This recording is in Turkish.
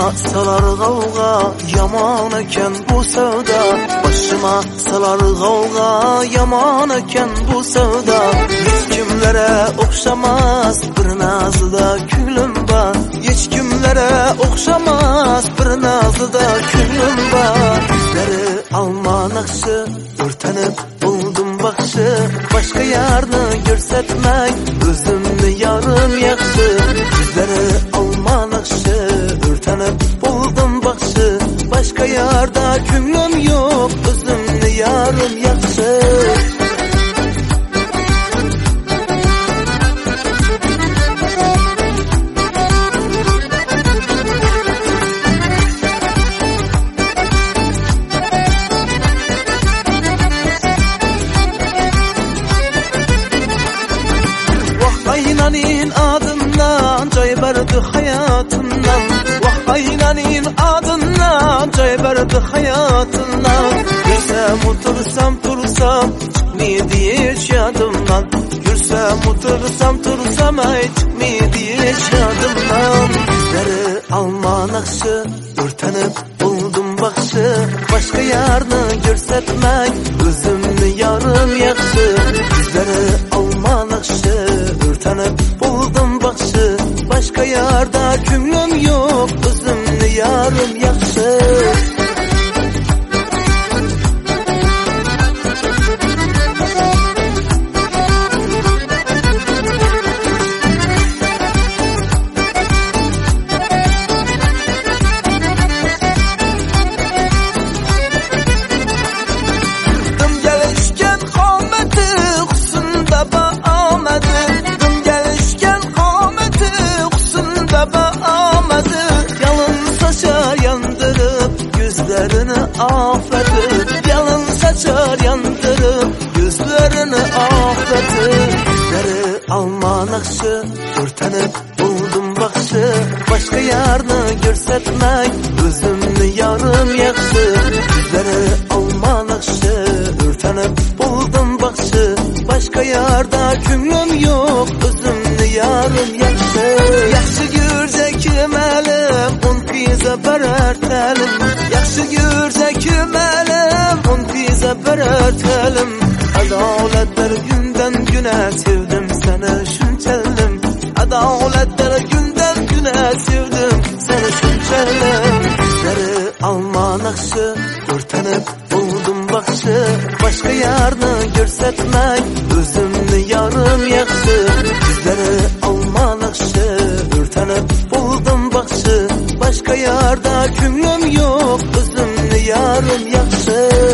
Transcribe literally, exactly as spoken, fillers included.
salar gavga, yaman eken bu sevda. Başıma salar gavga, yaman eken bu sevda. Hiç kimlere okşamaz bir nazıda külüm var. Hiç kimlere okşamaz bir nazıda külüm var. Yüzleri almanakşı, ürtenip buldum bakşı. Başka yarını görsetmek, özümni yarım yakşı. Yüzleri almanakşı, ürtenip buldum bakşı. Başka yarda küngüm yok, özümni yarım yakşı. Aynanin adından cay verdi hayatından. Vah aynanin adından cay verdi hayatından. Gürsem otursam tursam çıkmaydı hiç yadımdan. Gürsem otursam tursam ay çıkmaydı hiç yadımdan. Yüzleri almanakşı, ürtenip buldum bakşı. Başka yarını görsetmek, özümni yarım yakşı. Yüzleri almanakşı, ürtenip buldum bakşı. Başka yarda küngüm yok, özümni yarım yakşı. Afeti, yalın saçar yandırıp yüzlerini afeti. Yüzleri almanakşı, ürtenip buldum bakşı. Başka yarını görsetmek, özümni yarım yakşı. Yüzleri almanakşı, ürtenip buldum bakşı. Başka yarda küngüm yok, özümni yarım yakşı. Yaxşı görcekim elim, on pize berertelim. Yaxşı görcekim elim, on pize berertelim. Adaletler günden güne sevdim seni şunçelim. Adaletler günden güne sevdim seni şunçelim. Yüzleri almanakşı, ürtenip buldum bakşı. Başka yarını görsetmek, özümni yarım yakşı. Yüzleri almanakşı, ürtenip buldum bakşı. Başka yarda küngüm yok, özümni yarım yakşı.